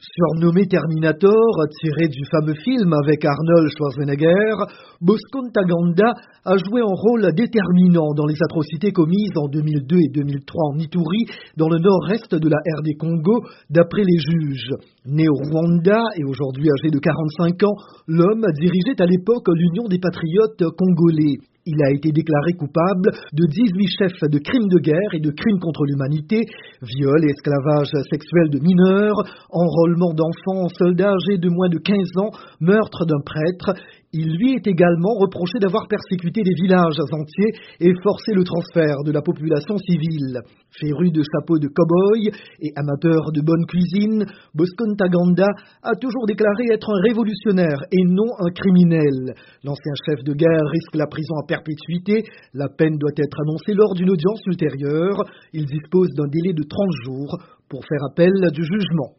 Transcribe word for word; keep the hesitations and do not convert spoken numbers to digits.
Surnommé Terminator, tiré du fameux film avec Arnold Schwarzenegger, Bosco Ntaganda a joué un rôle déterminant dans les atrocités commises en deux mille deux et deux mille trois en Ituri, dans le nord-est de la R D Congo, d'après les juges. Né au Rwanda et aujourd'hui âgé de quarante-cinq ans, l'homme dirigeait à l'époque l'Union des patriotes congolais. Il a été déclaré coupable de dix-huit chefs de crimes de guerre et de crimes contre l'humanité, viol et esclavage sexuel de mineurs, enrôlement d'enfants en soldats âgés de moins de quinze ans, meurtre d'un prêtre. Il lui est également reproché d'avoir persécuté des villages entiers et forcé le transfert de la population civile. Féru de chapeaux de cow-boy et amateur de bonne cuisine, Bosco Ntaganda a toujours déclaré être un révolutionnaire et non un criminel. L'ancien chef de guerre risque la prison à perpétuité. La peine doit être annoncée lors d'une audience ultérieure. Il dispose d'un délai de trente jours pour faire appel du jugement.